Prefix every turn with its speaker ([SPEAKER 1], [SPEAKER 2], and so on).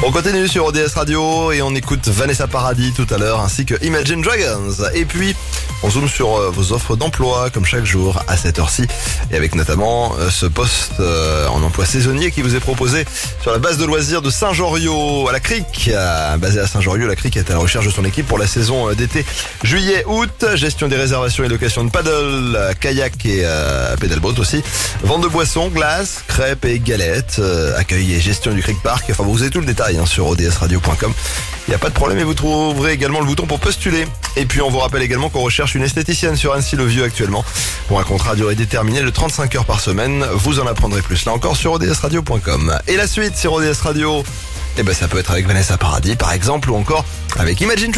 [SPEAKER 1] On continue sur ODS Radio et on écoute Vanessa Paradis tout à l'heure ainsi que Imagine Dragons. Et puis, on zoome sur vos offres d'emploi comme chaque jour à cette heure-ci et avec notamment ce poste en emploi saisonnier qui vous est proposé sur la base de loisirs de Saint-Joriot à la Crique. Basé à Saint-Joriot, la Crique est à la recherche de son équipe pour la saison d'été juillet-août. Gestion des réservations et location de paddle, kayak et pédalboat aussi. Vente de boissons, glaces, crêpes et galettes, accueil et gestion du Crique Park. Enfin, vous avez tout le détail sur odsradio.com. Il n'y a pas de problème et vous trouverez également le bouton pour postuler. Et puis on vous rappelle également qu'on recherche une esthéticienne sur Annecy-le-Vieux actuellement pour un contrat à durée déterminée de 35 heures par semaine. Vous en apprendrez plus là encore sur odsradio.com. Et la suite sur ODS Radio, ça peut être avec Vanessa Paradis par exemple ou encore avec Imagine